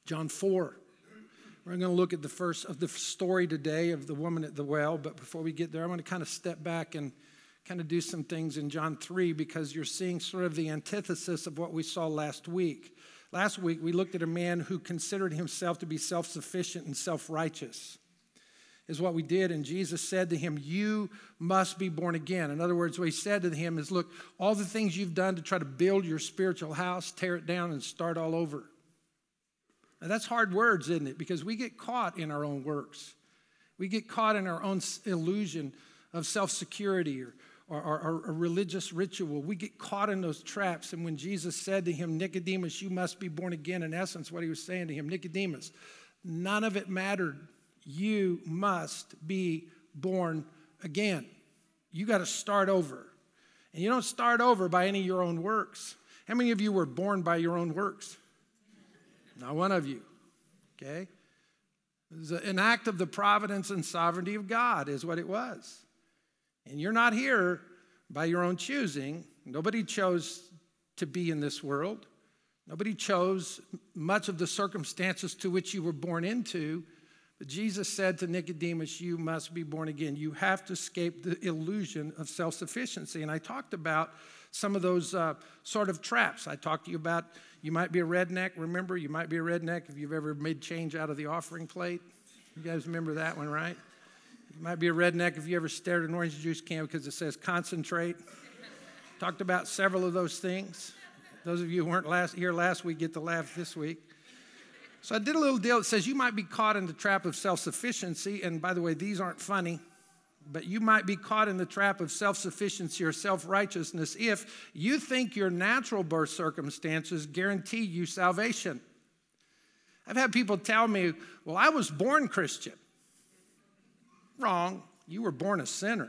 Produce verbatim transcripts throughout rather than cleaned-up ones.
John four. We're going to look at the first of the story today of the woman at the well. But before we get there, I want to kind of step back and kind of do some things in John three, because you're seeing sort of the antithesis of what we saw last week. Last week, we looked at a man who considered himself to be self-sufficient and self-righteous, is what we did. And Jesus said to him, you must be born again. In other words, what he said to him is, look, all the things you've done to try to build your spiritual house, tear it down and start all over. Now, that's hard words, isn't it? Because we get caught in our own works. We get caught in our own illusion of self-security or, or, or, or a religious ritual. We get caught in those traps. And when Jesus said to him, Nicodemus, you must be born again, in essence, what he was saying to him, Nicodemus, none of it mattered. You must be born again. You got to start over. And you don't start over by any of your own works. How many of you were born by your own works? Not one of you, okay? It was an act of the providence and sovereignty of God is what it was. And you're not here by your own choosing. Nobody chose to be in this world. Nobody chose much of the circumstances to which you were born into. But Jesus said to Nicodemus, you must be born again. You have to escape the illusion of self-sufficiency. And I talked about some of those uh, sort of traps. I talked to you about you might be a redneck. Remember, you might be a redneck if you've ever made change out of the offering plate. You guys remember that one, right? You might be a redneck if you ever stared at an orange juice can because it says concentrate. Talked about several of those things. Those of you who weren't last, here last week get to laugh this week. So I did a little deal that says you might be caught in the trap of self-sufficiency. And by the way, these aren't funny. But you might be caught in the trap of self-sufficiency or self-righteousness if you think your natural birth circumstances guarantee you salvation. I've had people tell me, well, I was born Christian. Wrong. You were born a sinner.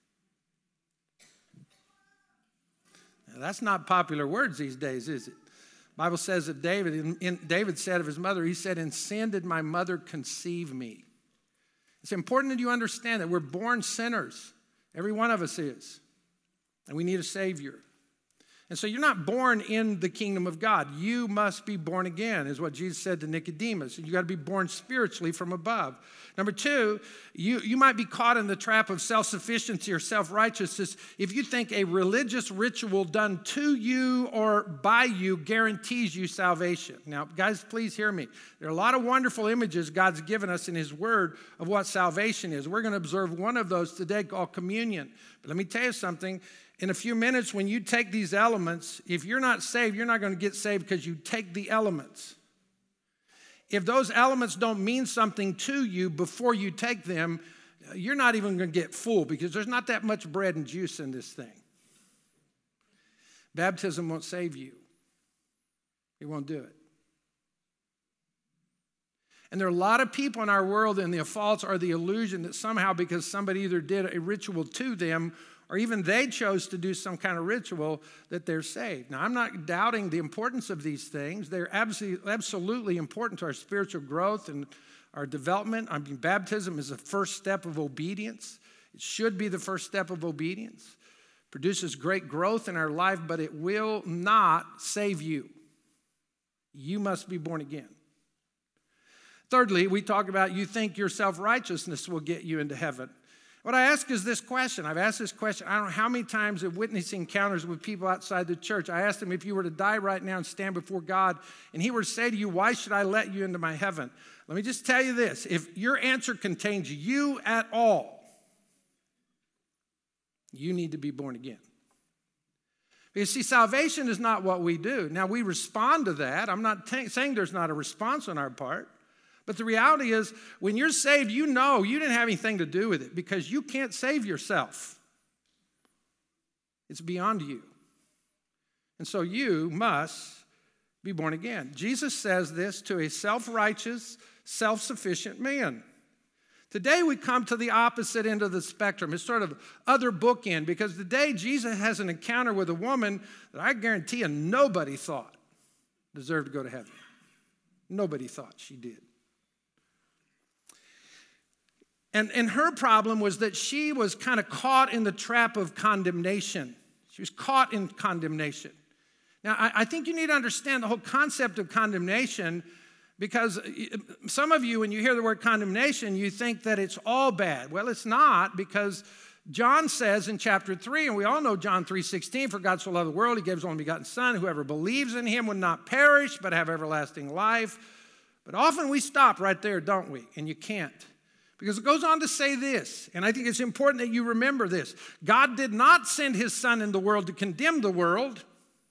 Now, that's not popular words these days, is it? The Bible says of David, in, in, David said of his mother, he said, in sin did my mother conceive me. It's important that you understand that we're born sinners. Every one of us is. And we need a Savior. And so you're not born in the kingdom of God. You must be born again, is what Jesus said to Nicodemus. You got to be born spiritually from above. Number two, you, you might be caught in the trap of self-sufficiency or self-righteousness if you think a religious ritual done to you or by you guarantees you salvation. Now, guys, please hear me. There are a lot of wonderful images God's given us in His Word of what salvation is. We're going to observe one of those today called communion. But let me tell you something. In a few minutes, when you take these elements, if you're not saved, you're not going to get saved because you take the elements. If those elements don't mean something to you before you take them, you're not even going to get full because there's not that much bread and juice in this thing. Baptism won't save you. It won't do it. And there are a lot of people in our world, and the faults are the illusion that somehow because somebody either did a ritual to them or even they chose to do some kind of ritual, that they're saved. Now, I'm not doubting the importance of these things. They're absolutely, absolutely important to our spiritual growth and our development. I mean, baptism is the first step of obedience. It should be the first step of obedience. It produces great growth in our life, but it will not save you. You must be born again. Thirdly, we talk about you think your self-righteousness will get you into heaven. What I ask is this question. I've asked this question, I don't know how many times in witnessing encounters with people outside the church. I asked them, if you were to die right now and stand before God, and He were to say to you, why should I let you into my heaven? Let me just tell you this. If your answer contains you at all, you need to be born again. Because, see, salvation is not what we do. Now, we respond to that. I'm not t- saying there's not a response on our part. But the reality is, when you're saved, you know you didn't have anything to do with it because you can't save yourself. It's beyond you. And so you must be born again. Jesus says this to a self-righteous, self-sufficient man. Today we come to the opposite end of the spectrum. It's sort of other bookend because today Jesus has an encounter with a woman that I guarantee you nobody thought deserved to go to heaven. Nobody thought she did. And, and her problem was that she was kind of caught in the trap of condemnation. She was caught in condemnation. Now, I, I think you need to understand the whole concept of condemnation Because some of you, when you hear the word condemnation, you think that it's all bad. Well, it's not, because John says in chapter three, and we all know John three sixteen, for God so loved the world, he gave his only begotten Son. Whoever believes in him would not perish, but have everlasting life. But often we stop right there, don't we? And you can't. Because it goes on to say this, and I think it's important that you remember this. God did not send his Son in the world to condemn the world,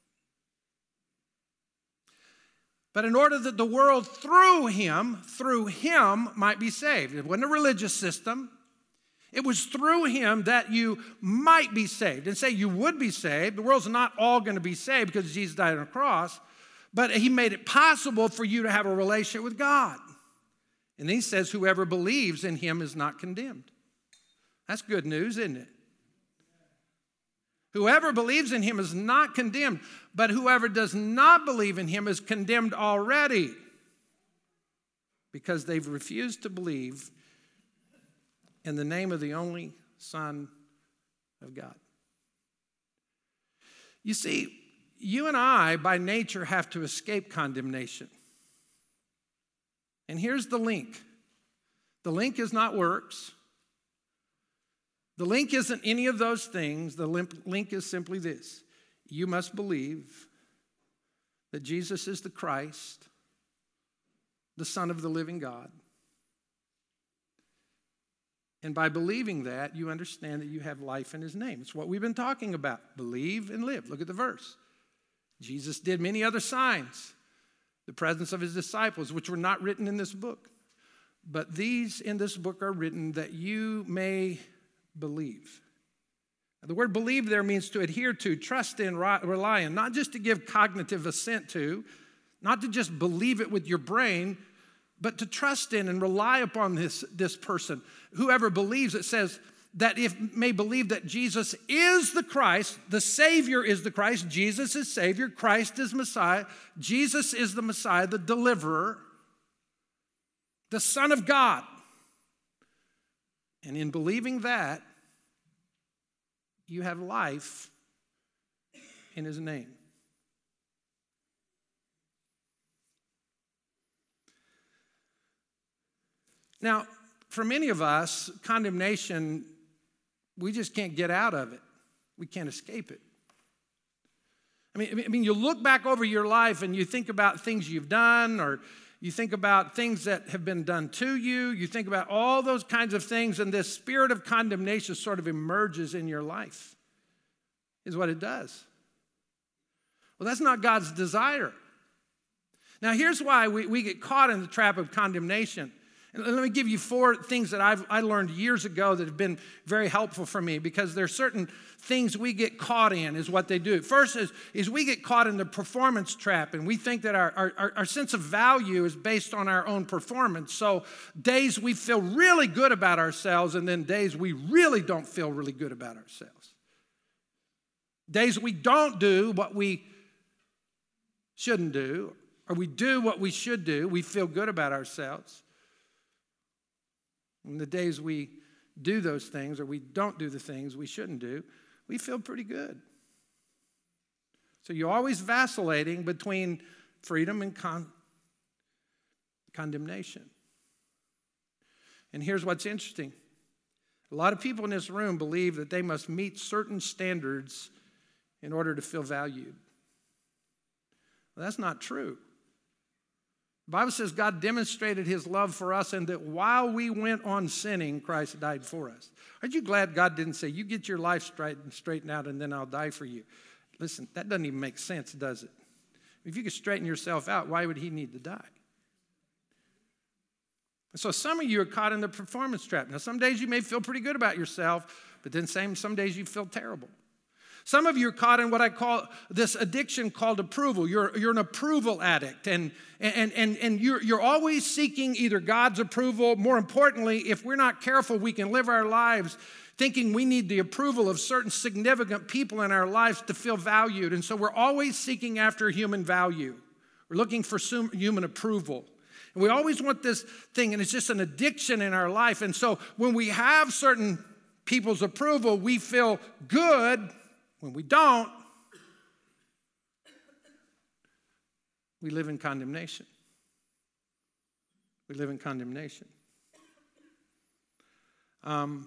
but in order that the world through him, through him might be saved. It wasn't a religious system. It was through him that you might be saved. And say you would be saved. The world's not all going to be saved because Jesus died on a cross, but he made it possible for you to have a relationship with God. And he says whoever believes in him is not condemned. That's good news, isn't it? Whoever believes in him is not condemned, but whoever does not believe in him is condemned already, because they've refused to believe in the name of the only Son of God. You see, you and I, by nature, have to escape condemnation. And here's the link. The link is not works. The link isn't any of those things. The link is simply this. You must believe that Jesus is the Christ, the Son of the living God. And by believing that, you understand that you have life in his name. It's what we've been talking about. Believe and live. Look at the verse. Jesus did many other signs, the presence of his disciples, which were not written in this book. But these in this book are written that you may believe. Now, the word believe there means to adhere to, trust in, rely on, not just to give cognitive assent to, not to just believe it with your brain, but to trust in and rely upon this, this person. Whoever believes, it says, that if may believe that Jesus is the Christ, the Savior is the Christ, Jesus is Savior, Christ is Messiah, Jesus is the Messiah, the deliverer, the Son of God. And in believing that, you have life in his name. Now, for many of us, condemnation, we just can't get out of it. We can't escape it. I mean, I mean, you look back over your life and you think about things you've done, or you think about things that have been done to you. You think about all those kinds of things, and this spirit of condemnation sort of emerges in your life, is what it does. Well, that's not God's desire. Now, here's why we, we get caught in the trap of condemnation. And let me give you four things that I've, I learned years ago that have been very helpful for me, because there are certain things we get caught in is what they do. First is, is we get caught in the performance trap, and we think that our, our, our sense of value is based on our own performance. So days we feel really good about ourselves, and then days we really don't feel really good about ourselves. Days we don't do what we shouldn't do, or we do what we should do, we feel good about ourselves. And the days we do those things, or we don't do the things we shouldn't do, we feel pretty good. So you're always vacillating between freedom and con- condemnation. And here's what's interesting. A lot of people in this room believe that they must meet certain standards in order to feel valued. Well, that's not true. The Bible says God demonstrated his love for us, and that while we went on sinning, Christ died for us. Aren't you glad God didn't say, you get your life straightened, straightened out and then I'll die for you? Listen, that doesn't even make sense, does it? If you could straighten yourself out, why would he need to die? So some of you are caught in the performance trap. Now, some days you may feel pretty good about yourself, but then same, some days you feel terrible. Some of you are caught in what I call this addiction called approval. You're, you're an approval addict, and, and, and, and you're, you're always seeking either God's approval. More importantly, if we're not careful, we can live our lives thinking we need the approval of certain significant people in our lives to feel valued. And so we're always seeking after human value. We're looking for human approval. And we always want this thing, and it's just an addiction in our life. And so when we have certain people's approval, we feel good. When we don't, we live in condemnation. We live in condemnation. Um,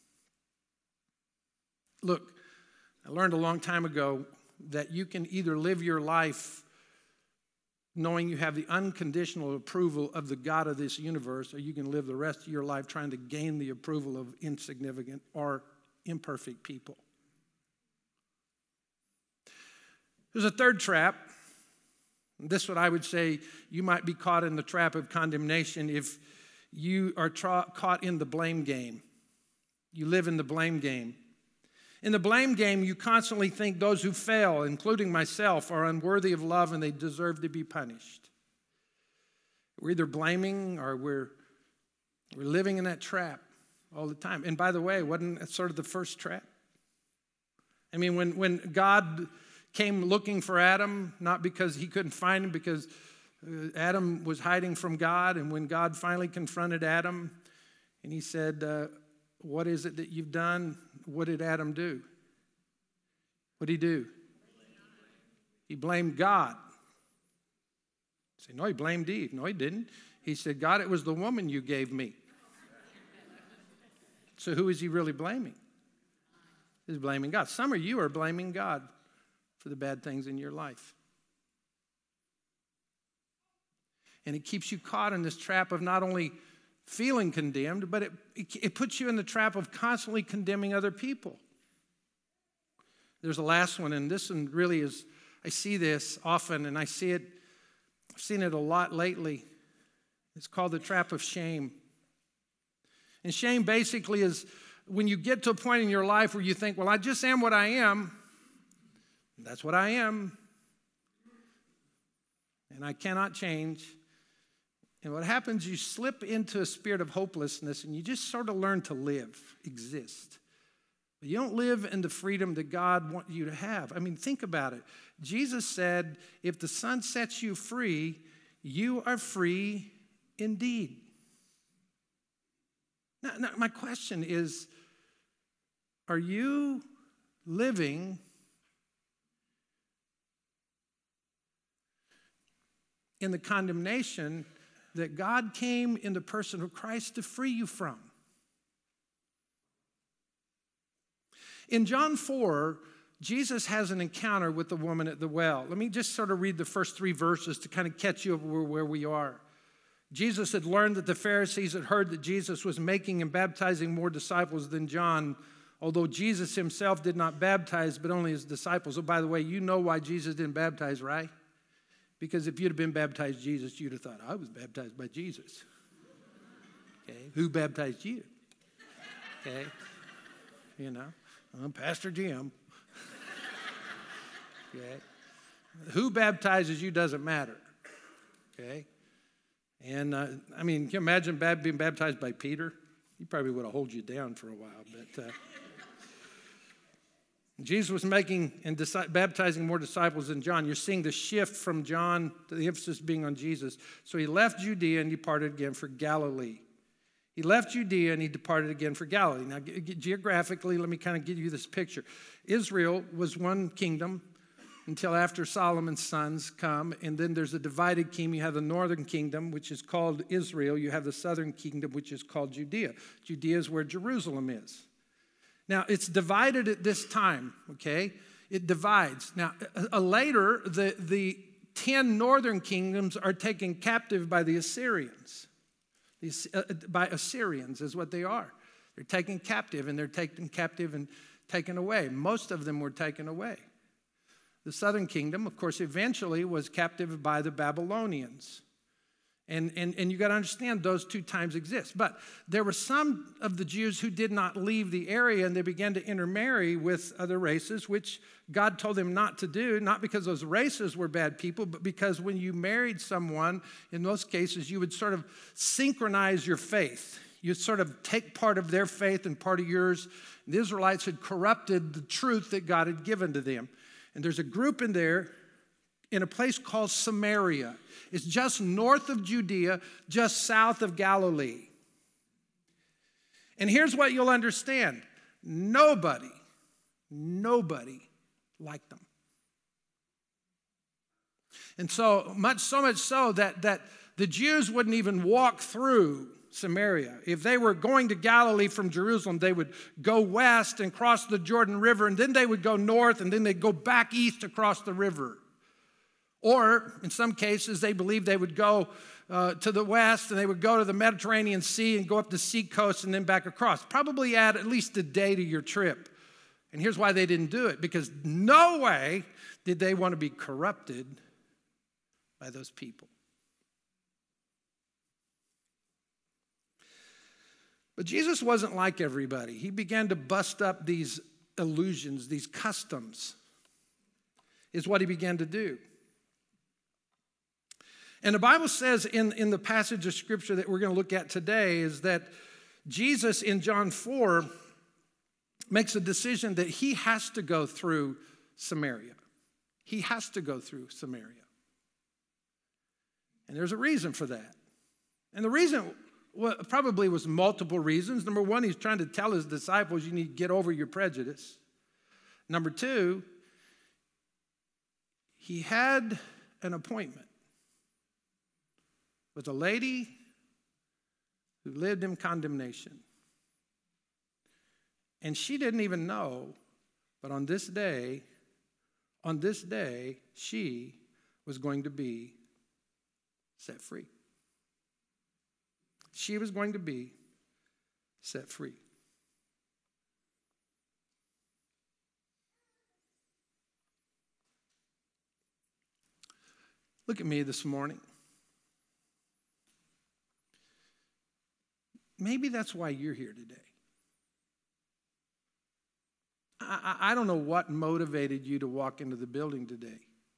look, I learned a long time ago that you can either live your life knowing you have the unconditional approval of the God of this universe, or you can live the rest of your life trying to gain the approval of insignificant or imperfect people. There's a third trap. This is what I would say: you might be caught in the trap of condemnation if you are tra- caught in the blame game. You live in the blame game. In the blame game, you constantly think those who fail, including myself, are unworthy of love and they deserve to be punished. We're either blaming or we're, we're living in that trap all the time. And by the way, wasn't that sort of the first trap? I mean, when, when God came looking for Adam, not because he couldn't find him, because uh, Adam was hiding from God, and when God finally confronted Adam and he said, uh, what is it that you've done? What did Adam do? What did he do? He blamed God. You say, no, he blamed Eve. No, he didn't. He said, God, it was the woman you gave me. So who is he really blaming? He's blaming God. Some of you are blaming God for the bad things in your life. And it keeps you caught in this trap of not only feeling condemned, but it, it, it puts you in the trap of constantly condemning other people. There's a last one, and this one really is, I see this often, and I see it, I've seen it a lot lately. It's called the trap of shame. And shame basically is when you get to a point in your life where you think, well, I just am what I am. That's what I am. And I cannot change. And what happens, you slip into a spirit of hopelessness and you just sort of learn to live, exist. But you don't live in the freedom that God wants you to have. I mean, think about it. Jesus said, if the Son sets you free, you are free indeed. Now, now my question is, are you living in the condemnation that God came in the person of Christ to free you from? In John four, Jesus has an encounter with the woman at the well. Let me just sort of read the first three verses to kind of catch you up where we are. Jesus had learned that the Pharisees had heard that Jesus was making and baptizing more disciples than John, although Jesus himself did not baptize, but only his disciples. Oh, by the way, you know why Jesus didn't baptize, right? Because if you'd have been baptized Jesus, you'd have thought, I was baptized by Jesus. Okay, who baptized you? Okay, you know, I'm Pastor Jim. Okay, who baptizes you doesn't matter. Okay, and uh, I mean, can you imagine being baptized by Peter? He probably would have held you down for a while, but. Uh, Jesus was making and baptizing more disciples than John. You're seeing the shift from John to the emphasis being on Jesus. So he left Judea and departed again for Galilee. He left Judea and he departed again for Galilee. Now, geographically, let me kind of give you this picture. Israel was one kingdom until after Solomon's sons come, and then there's a divided kingdom. You have the northern kingdom, which is called Israel. You have the southern kingdom, which is called Judea. Judea is where Jerusalem is. Now, it's divided at this time, okay? It divides. Now, uh, later, the, the ten northern kingdoms are taken captive by the Assyrians. These, uh, by Assyrians is what they are. They're taken captive, and they're taken captive and taken away. Most of them were taken away. The southern kingdom, of course, eventually was captive by the Babylonians. And, and, and you got to understand those two times exist. But there were some of the Jews who did not leave the area, and they began to intermarry with other races, which God told them not to do, not because those races were bad people, but because when you married someone, in most cases, you would sort of synchronize your faith. You'd sort of take part of their faith and part of yours. The Israelites had corrupted the truth that God had given to them. And there's a group in there in a place called Samaria. It's just north of Judea, just south of Galilee. And here's what you'll understand. Nobody, nobody liked them. And so much, so much so that, that the Jews wouldn't even walk through Samaria. If they were going to Galilee from Jerusalem, they would go west and cross the Jordan River, and then they would go north, and then they'd go back east across the river. Or, in some cases, they believed they would go uh, to the west, and they would go to the Mediterranean Sea and go up the seacoast and then back across. Probably add at least a day to your trip. And here's why they didn't do it, because no way did they want to be corrupted by those people. But Jesus wasn't like everybody. He began to bust up these illusions, these customs, is what he began to do. And the Bible says in, in the passage of Scripture that we're going to look at today is that Jesus in John four makes a decision that he has to go through Samaria. He has to go through Samaria. And there's a reason for that. And the reason well, probably was multiple reasons. Number one, he's trying to tell his disciples, you need to get over your prejudice. Number two, he had an appointment with a lady who lived in condemnation. And she didn't even know, but on this day, on this day, she was going to be set free. She was going to be set free. Look at me this morning. Maybe that's why you're here today. I, I don't know what motivated you to walk into the building today.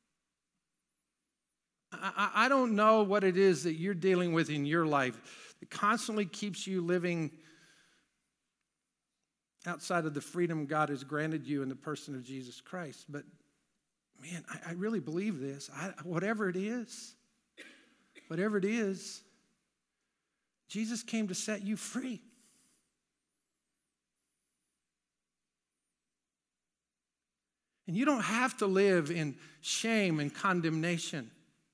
I, I don't know what it is that you're dealing with in your life that constantly keeps you living outside of the freedom God has granted you in the person of Jesus Christ. But, man, I, I really believe this. I, whatever it is, whatever it is, Jesus came to set you free. And you don't have to live in shame and condemnation.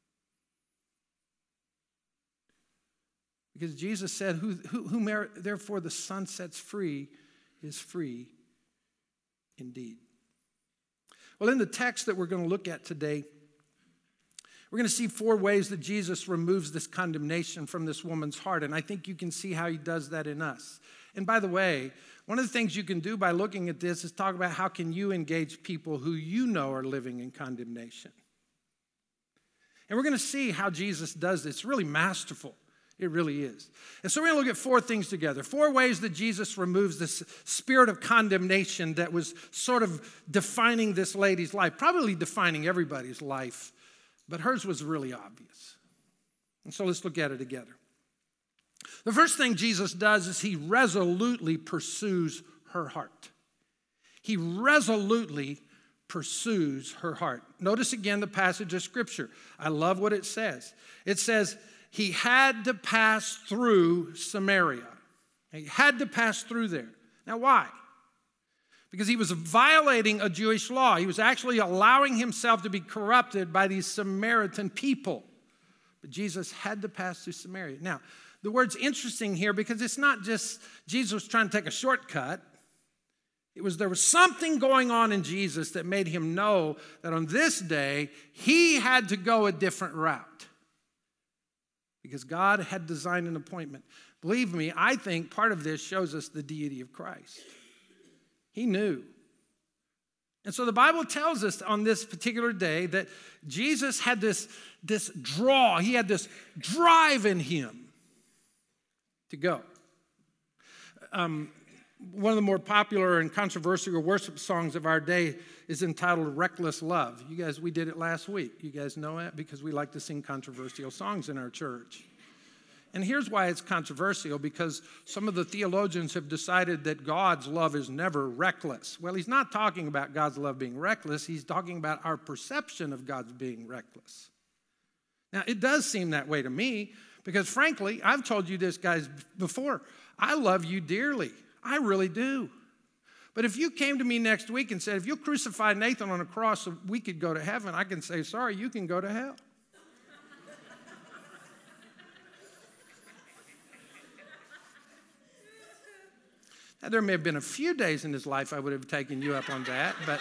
Because Jesus said, who, who, whom therefore the Son sets free is free indeed. Well, in the text that we're going to look at today, we're going to see four ways that Jesus removes this condemnation from this woman's heart. And I think you can see how he does that in us. And by the way, one of the things you can do by looking at this is talk about how can you engage people who you know are living in condemnation. And we're going to see how Jesus does this. It's really masterful. It really is. And so we're going to look at four things together. Four ways that Jesus removes this spirit of condemnation that was sort of defining this lady's life, probably defining everybody's life, but hers was really obvious. And so let's look at it together. The first thing Jesus does is he resolutely pursues her heart. He resolutely pursues her heart. Notice again the passage of Scripture. I love what it says. It says, he had to pass through Samaria. He had to pass through there. Now, why? Because he was violating a Jewish law. He was actually allowing himself to be corrupted by these Samaritan people. But Jesus had to pass through Samaria. Now, the word's interesting here because it's not just Jesus was trying to take a shortcut. It was there was something going on in Jesus that made him know that on this day he had to go a different route. Because God had designed an appointment. Believe me, I think part of this shows us the deity of Christ. He knew. And so the Bible tells us on this particular day that Jesus had this, this draw. He had this drive in him to go. Um, one of the more popular and controversial worship songs of our day is entitled Reckless Love. You guys, we did it last week. You guys know that because we like to sing controversial songs in our church. And here's why it's controversial, because some of the theologians have decided that God's love is never reckless. Well, he's not talking about God's love being reckless. He's talking about our perception of God's being reckless. Now, it does seem that way to me because, frankly, I've told you this, guys, before. I love you dearly. I really do. But if you came to me next week and said, if you crucify Nathan on a cross so we could go to heaven, I can say, sorry, you can go to hell. Now, there may have been a few days in his life I would have taken you up on that, but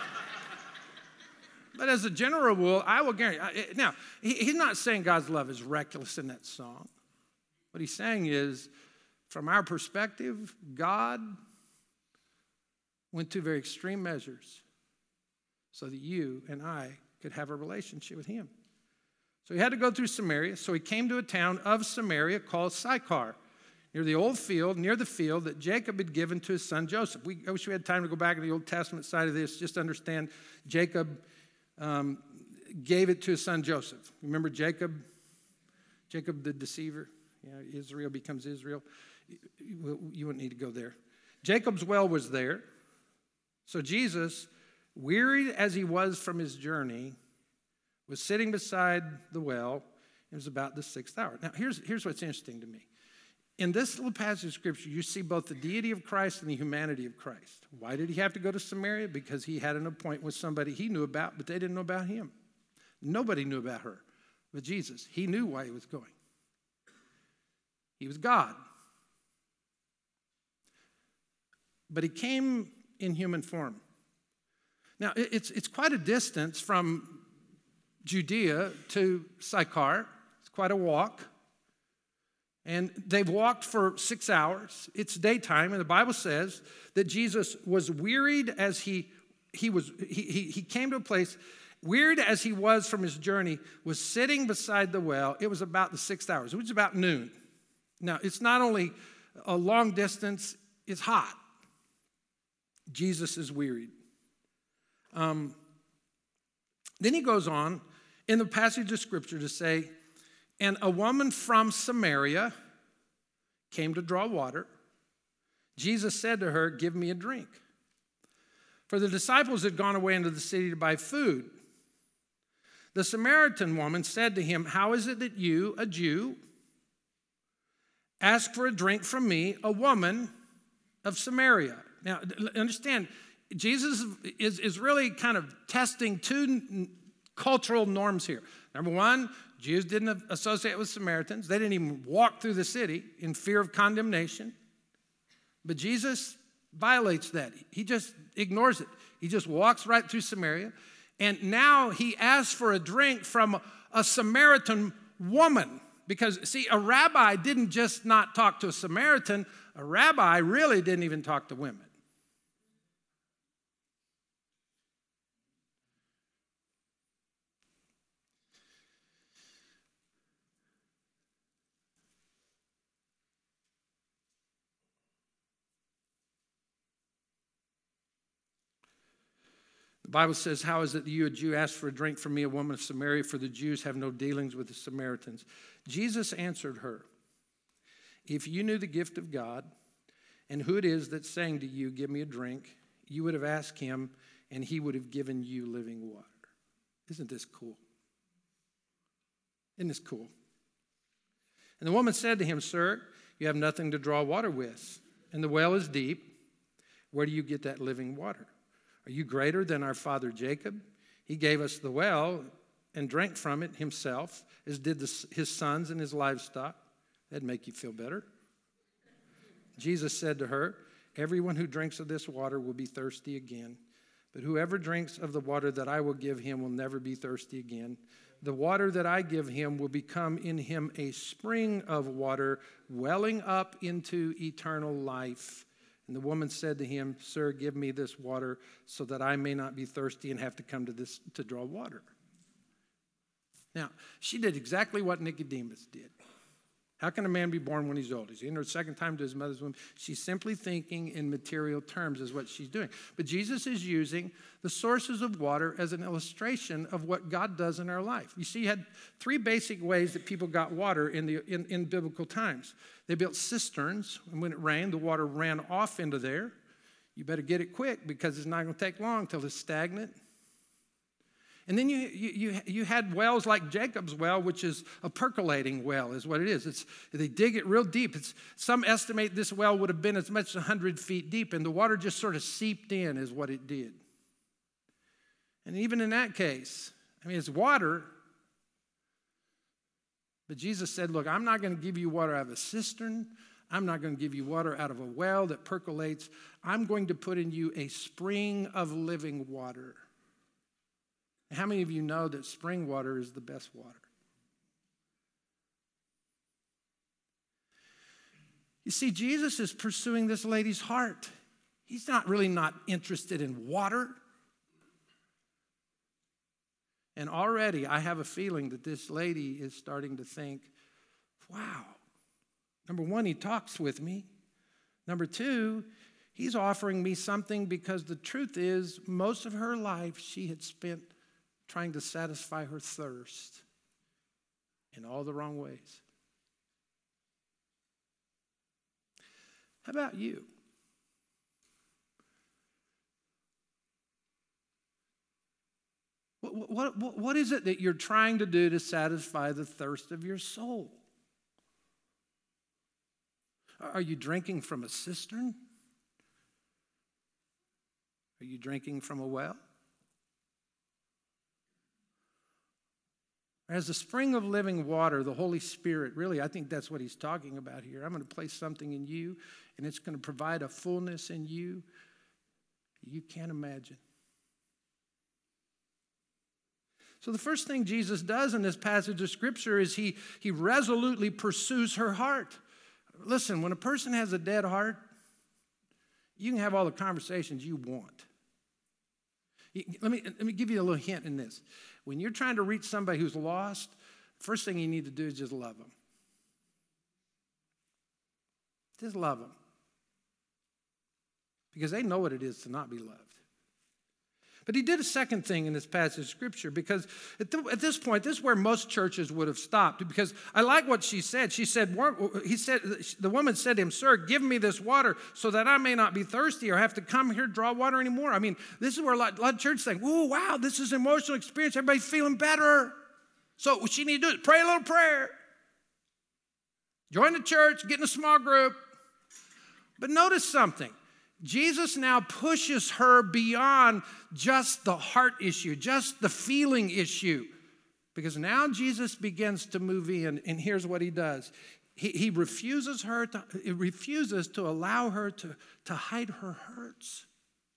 but as a general rule, I will guarantee. Now, he, he's not saying God's love is reckless in that song. What he's saying is, from our perspective, God went to very extreme measures so that you and I could have a relationship with him. So he had to go through Samaria. So he came to a town of Samaria called Sychar, near the old field, near the field that Jacob had given to his son Joseph. We, I wish we had time to go back to the Old Testament side of this, just to understand Jacob um, gave it to his son Joseph. Remember Jacob? Jacob the deceiver? Yeah, Israel becomes Israel. You, you wouldn't need to go there. Jacob's well was there. So Jesus, wearied as he was from his journey, was sitting beside the well. It was about the sixth hour. Now, here's, here's what's interesting to me. In this little passage of Scripture, you see both the deity of Christ and the humanity of Christ. Why did he have to go to Samaria? Because he had an appointment with somebody he knew about, but they didn't know about him. Nobody knew about her but Jesus. He knew why he was going. He was God. But he came in human form. Now, it's, it's quite a distance from Judea to Sychar. It's quite a walk. And they've walked for six hours. It's daytime, and the Bible says that Jesus was wearied as he he was he, he, he came to a place, wearied as he was from his journey, was sitting beside the well. It was about the sixth hours. It was about noon. Now, it's not only a long distance, it's hot. Jesus is wearied. Um, then he goes on in the passage of Scripture to say, and a woman from Samaria came to draw water. Jesus said to her, give me a drink. For the disciples had gone away into the city to buy food. The Samaritan woman said to him, how is it that you, a Jew, ask for a drink from me, a woman of Samaria? Now, understand, Jesus is, is really kind of testing two cultural norms here. Number one, Jews didn't associate with Samaritans. They didn't even walk through the city in fear of condemnation. But Jesus violates that. He just ignores it. He just walks right through Samaria. And now he asks for a drink from a Samaritan woman. Because, see, a rabbi didn't just not talk to a Samaritan. A rabbi really didn't even talk to women. The Bible says, how is it that you, a Jew, ask for a drink from me, a woman of Samaria, for the Jews have no dealings with the Samaritans? Jesus answered her, if you knew the gift of God and who it is that's saying to you, give me a drink, you would have asked him and he would have given you living water. Isn't this cool? Isn't this cool? And the woman said to him, sir, you have nothing to draw water with, and the well is deep. Where do you get that living water? Are you greater than our father Jacob? He gave us the well and drank from it himself, as did the, his sons and his livestock. That'd make you feel better. Jesus said to her, everyone who drinks of this water will be thirsty again. But whoever drinks of the water that I will give him will never be thirsty again. The water that I give him will become in him a spring of water welling up into eternal life. And the woman said to him, sir, give me this water so that I may not be thirsty and have to come to this to draw water. Now, she did exactly what Nicodemus did. How can a man be born when he's old? He's in her second time to his mother's womb. She's simply thinking in material terms is what she's doing. But Jesus is using the sources of water as an illustration of what God does in our life. You see, you had three basic ways that people got water in, the, in, in biblical times. They built cisterns, and when it rained, the water ran off into there. You better get it quick because it's not going to take long till it's stagnant. And then you, you, you had wells like Jacob's well, which is a percolating well is what it is. It's, they dig it real deep. It's, some estimate this well would have been as much as one hundred feet deep, and the water just sort of seeped in is what it did. And even in that case, I mean, it's water. But Jesus said, look, I'm not going to give you water out of a cistern. I'm not going to give you water out of a well that percolates. I'm going to put in you a spring of living water. How many of you know that spring water is the best water? You see, Jesus is pursuing this lady's heart. He's not really not interested in water. And already I have a feeling that this lady is starting to think, wow. Number one, he talks with me. Number two, he's offering me something because the truth is, most of her life she had spent trying to satisfy her thirst in all the wrong ways. How about you? What, what, what, what is it that you're trying to do to satisfy the thirst of your soul? Are you drinking from a cistern? Are you drinking from a well? As the spring of living water, the Holy Spirit, really, I think that's what he's talking about here. I'm going to place something in you, and it's going to provide a fullness in you you can't imagine. So the first thing Jesus does in this passage of Scripture is he, he resolutely pursues her heart. Listen, when a person has a dead heart, you can have all the conversations you want. Let me, let me give you a little hint in this. When you're trying to reach somebody who's lost, first thing you need to do is just love them. Just love them. Because they know what it is to not be loved. But he did a second thing in this passage of Scripture, because at, the, at this point, this is where most churches would have stopped. Because I like what she said. She said, he said, the woman said to him, "Sir, give me this water so that I may not be thirsty or have to come here to draw water anymore." I mean, this is where a lot, a lot of churches think, "Whoa, wow, this is an emotional experience. Everybody's feeling better." So what she need to do is pray a little prayer. Join the church, get in a small group. But notice something. Jesus now pushes her beyond just the heart issue, just the feeling issue. Because now Jesus begins to move in, and here's what he does. He, he refuses her to, he refuses to allow her to, to hide her hurts.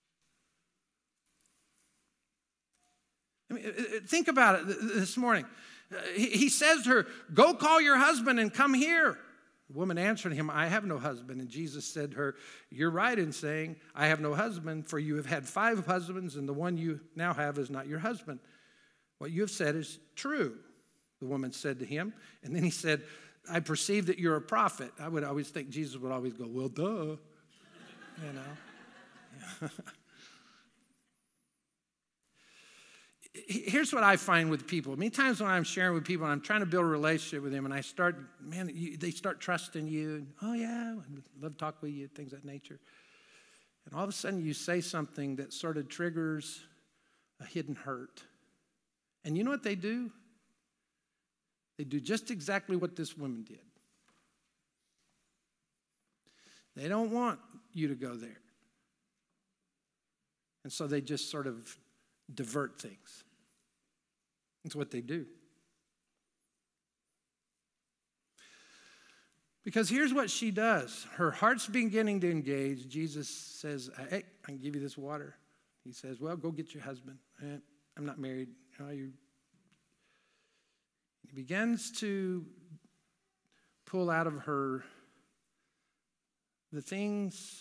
I mean, think about it this morning. He, he says to her, "Go call your husband and come here." The woman answered him, "I have no husband." And Jesus said to her, "You're right in saying, 'I have no husband,' for you have had five husbands, and the one you now have is not your husband. What you have said is true," the woman said to him. And then he said, "I perceive that you're a prophet." I would always think Jesus would always go, "Well, duh." You know. Here's what I find with people. Many times when I'm sharing with people and I'm trying to build a relationship with them, and I start, man, you, they start trusting you. And, "Oh, yeah, I'd love to talk with you," things of that nature. And all of a sudden you say something that sort of triggers a hidden hurt. And you know what they do? They do just exactly what this woman did. They don't want you to go there. And so they just sort of divert things. That's what they do. Because here's what she does. Her heart's beginning to engage. Jesus says, "Hey, I can give you this water." He says, "Well, go get your husband." Eh, "I'm not married." Oh, you. He begins to pull out of her the things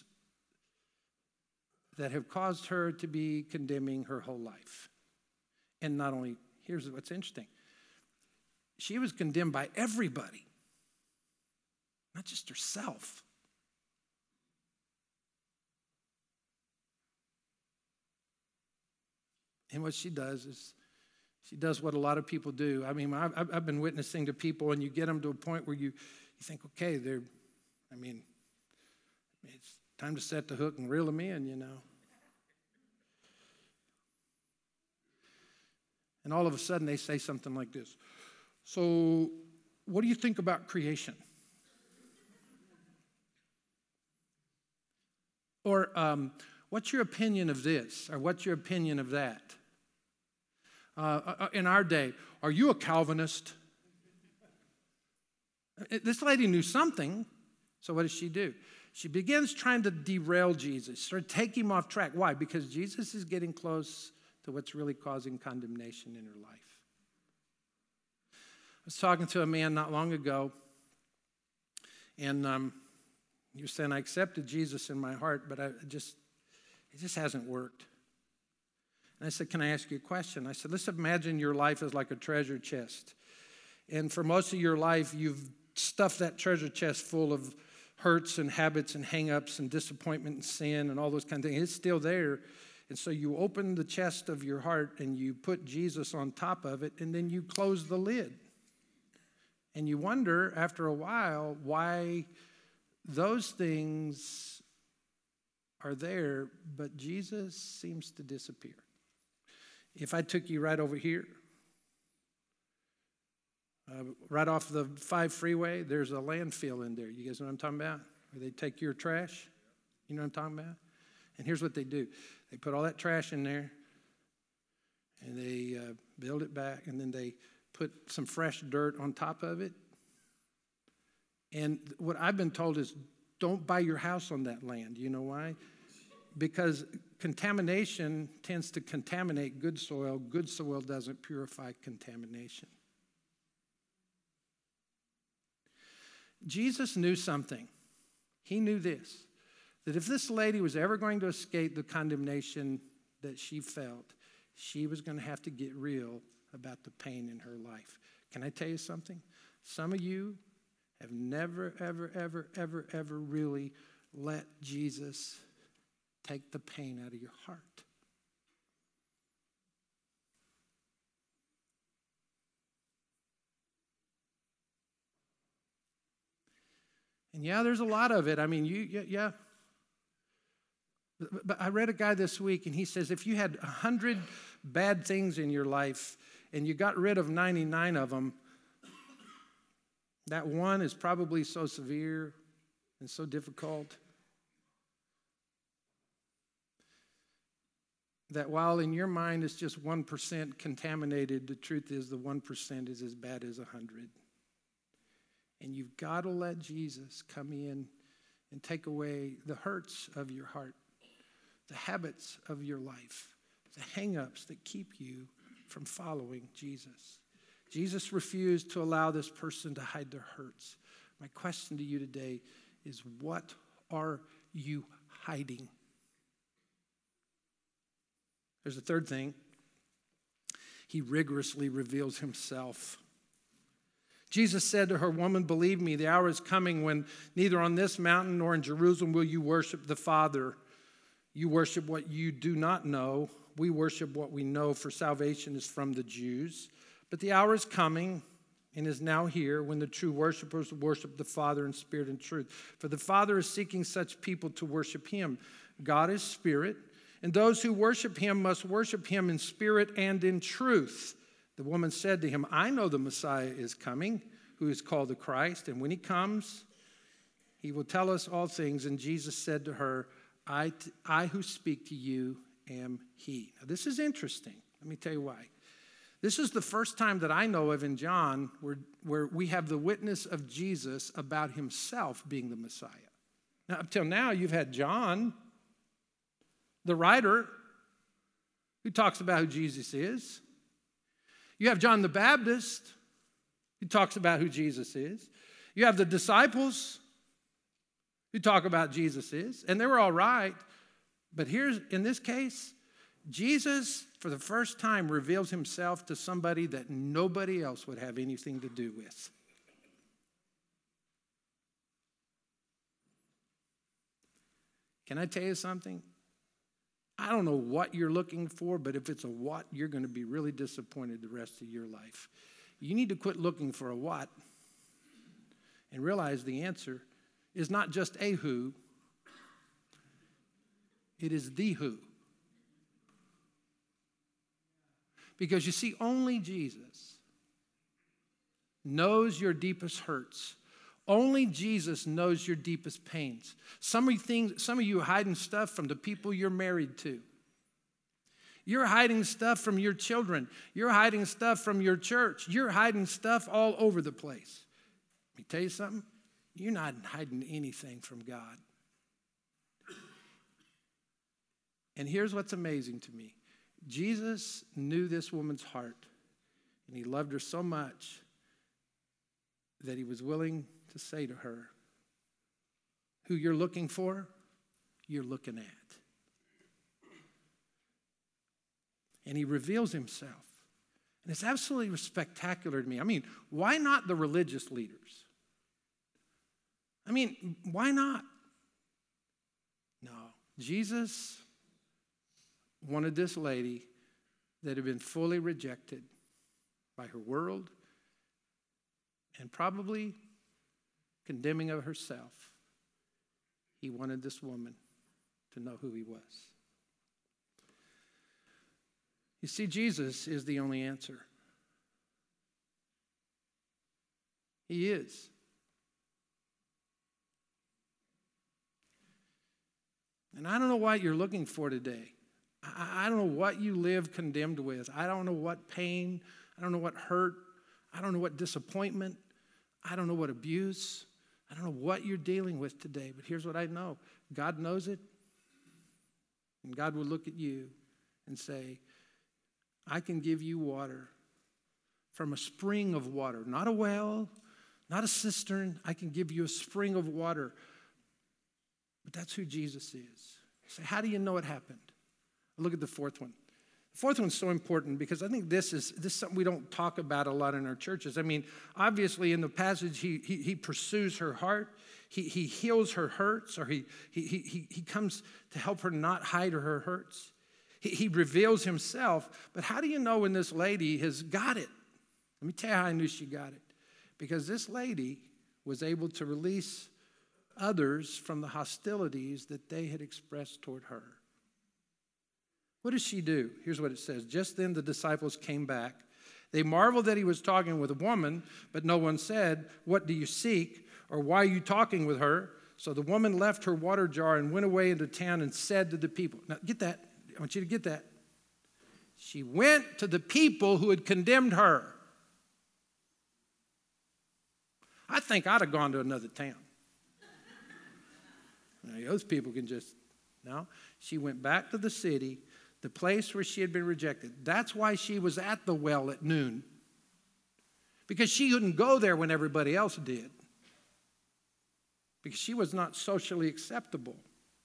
that have caused her to be condemning her whole life. And not only, here's what's interesting. She was condemned by everybody, not just herself. And what she does is, she does what a lot of people do. I mean, I've, I've been witnessing to people, and you get them to a point where you, you think, okay, they're, I mean, it's time to set the hook and reel them in, you know. And all of a sudden they say something like this. "So, what do you think about creation?" Or, um, "What's your opinion of this?" Or, "What's your opinion of that?" Uh, in our day, "Are you a Calvinist?" This lady knew something. So what does she do? She begins trying to derail Jesus, or take him off track. Why? Because Jesus is getting close to what's really causing condemnation in her life. I was talking to a man not long ago, and um, he was saying, I accepted Jesus in my heart, but I just, it just hasn't worked. And I said, can I ask you a question? I said, let's imagine your life is like a treasure chest. And for most of your life, you've stuffed that treasure chest full of hurts and habits and hang-ups and disappointment and sin and all those kind of things. It's still there. And so you open the chest of your heart and you put Jesus on top of it, and then you close the lid. And you wonder after a while why those things are there, but Jesus seems to disappear. If I took you right over here, uh, right off the five freeway, there's a landfill in there. You guys know what I'm talking about? Where they take your trash. You know what I'm talking about? And here's what they do. They put all that trash in there, and they uh, build it back, and then they put some fresh dirt on top of it. And what I've been told is, don't buy your house on that land. You know why? Because contamination tends to contaminate good soil. Good soil doesn't purify contamination. Jesus knew something. He knew this, that if this lady was ever going to escape the condemnation that she felt, she was going to have to get real about the pain in her life. Can I tell you something? Some of you have never, ever, ever, ever, ever really let Jesus take the pain out of your heart. And yeah, there's a lot of it. I mean, you, yeah. yeah. But, but I read a guy this week, and he says if you had a hundred bad things in your life and you got rid of ninety-nine of them, that one is probably so severe and so difficult that while in your mind it's just one percent contaminated, the truth is the one percent is as bad as one hundred. And you've got to let Jesus come in and take away the hurts of your heart, the habits of your life, the hang-ups that keep you from following Jesus. Jesus refused to allow this person to hide their hurts. My question to you today is, what are you hiding? There's a third thing. He rigorously reveals himself. Jesus said to her, woman, believe me, the hour is coming when neither on this mountain nor in Jerusalem will you worship the Father. You worship what you do not know. We worship what we know, for salvation is from the Jews. But the hour is coming and is now here when the true worshipers worship the Father in spirit and truth. For the Father is seeking such people to worship him. God is spirit, and those who worship him must worship him in spirit and in truth. The woman said to him, I know the Messiah is coming, who is called the Christ, and when he comes, he will tell us all things. And Jesus said to her, I, t- I who speak to you am he. Now, this is interesting. Let me tell you why. This is the first time that I know of in John where, where we have the witness of Jesus about himself being the Messiah. Now, up till now, you've had John, the writer, who talks about who Jesus is. You have John the Baptist, who talks about who Jesus is. You have the disciples, who talk about Jesus is, and they were all right. But here's, in this case, Jesus, for the first time, reveals himself to somebody that nobody else would have anything to do with. Can I tell you something? I don't know what you're looking for, but if it's a what, you're going to be really disappointed the rest of your life. You need to quit looking for a what and realize the answer is not just a who, it is the who. Because you see, only Jesus knows your deepest hurts. Only Jesus knows your deepest pains. Some of you things, some of you are hiding stuff from the people you're married to. You're hiding stuff from your children. You're hiding stuff from your church. You're hiding stuff all over the place. Let me tell you something. you're not hiding anything from God. And here's what's amazing to me. Jesus knew this woman's heart, and he loved her so much that he was willing to say to her, who you're looking for, you're looking at. And he reveals himself. And it's absolutely spectacular to me. I mean, why not the religious leaders? I mean, why not? No, Jesus wanted this lady that had been fully rejected by her world and probably condemning of herself. He wanted this woman to know who he was. You see, Jesus is the only answer. He is. And I don't know what you're looking for today. I, I don't know what you live condemned with. I don't know what pain. I don't know what hurt. I don't know what disappointment. I don't know what abuse. I don't know what you're dealing with today. But here's what I know. God knows it. And God will look at you and say, I can give you water from a spring of water. Not a well, not a cistern. I can give you a spring of water. But that's who Jesus is. You say, how do you know it happened? Look at the fourth one. The fourth one's so important because I think this is this is something we don't talk about a lot in our churches. I mean, obviously in the passage, he he, he pursues her heart. He he heals her hurts, or he he he he comes to help her not hide her hurts. He, he reveals himself. But how do you know when this lady has got it? Let me tell you how I knew she got it. Because this lady was able to release others from the hostilities that they had expressed toward her. What does she do? Here's what it says. Just then the disciples came back. They marveled that he was talking with a woman, but no one said, what do you seek? Or why are you talking with her? So the woman left her water jar and went away into town and said to the people. Now get that. I want you to get that. She went to the people who had condemned her. I think I'd have gone to another town. Now, those people can just, no. She went back to the city, the place where she had been rejected. That's why she was at the well at noon. Because she couldn't go there when everybody else did. Because she was not socially acceptable.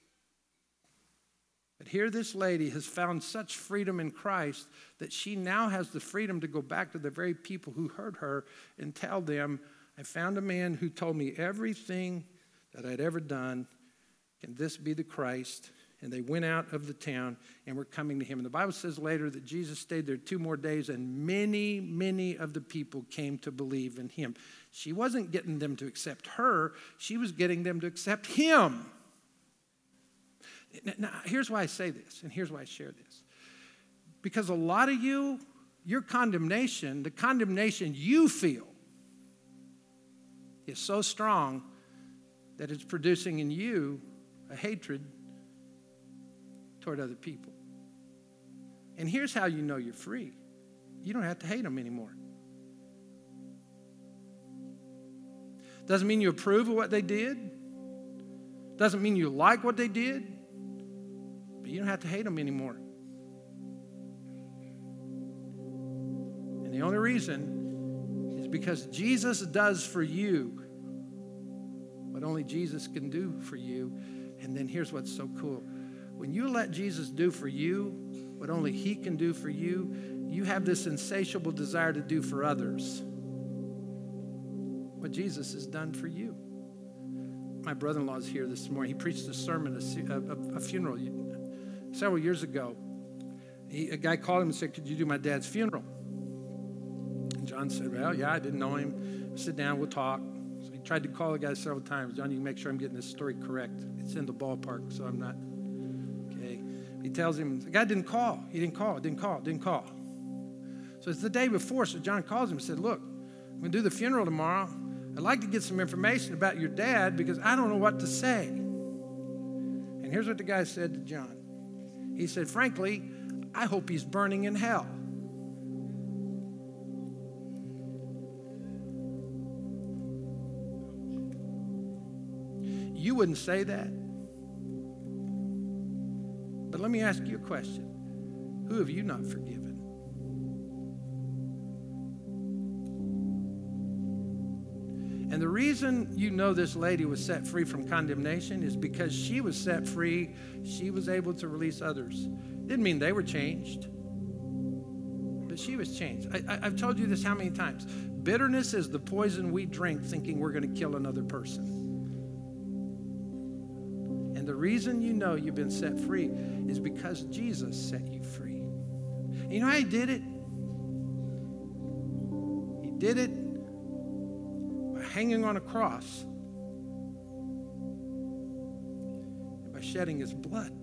But here this lady has found such freedom in Christ that she now has the freedom to go back to the very people who hurt her and tell them, I found a man who told me everything that I'd ever done. Can this be the Christ? And they went out of the town and were coming to him. And the Bible says later that Jesus stayed there two more days, and many, many of the people came to believe in him. She wasn't getting them to accept her. She was getting them to accept him. Now, here's why I say this, and here's why I share this. Because a lot of you, your condemnation, the condemnation you feel is so strong that it's producing in you a hatred toward other people. And here's how you know you're free. You don't have to hate them anymore. Doesn't mean you approve of what they did. Doesn't mean you like what they did. But you don't have to hate them anymore. And the only reason is because Jesus does for you what only Jesus can do for you. And then here's what's so cool. When you let Jesus do for you what only he can do for you, you have this insatiable desire to do for others what Jesus has done for you. My brother-in-law is here this morning. He preached a sermon, a, a, a funeral several years ago. He, a guy called him and said, could you do my dad's funeral? And John said, well, yeah, I didn't know him. Sit down, we'll talk. So he tried to call the guy several times. John, you can make sure I'm getting this story correct. It's in the ballpark, so I'm not, okay. He tells him, the guy didn't call. He didn't call, didn't call, didn't call. So it's the day before, so John calls him and said, look, I'm going to do the funeral tomorrow. I'd like to get some information about your dad because I don't know what to say. And here's what the guy said to John. He said, frankly, I hope he's burning in hell. you wouldn't say that. But let me ask you a question. Who have you not forgiven? And the reason you know this lady was set free from condemnation is because she was set free. She was able to release others. Didn't mean they were changed, but she was changed. I, I, I've told you this how many times? Bitterness is the poison we drink thinking we're going to kill another person. And the reason you know you've been set free is because Jesus set you free. And you know how he did it? He did it by hanging on a cross and by shedding his blood.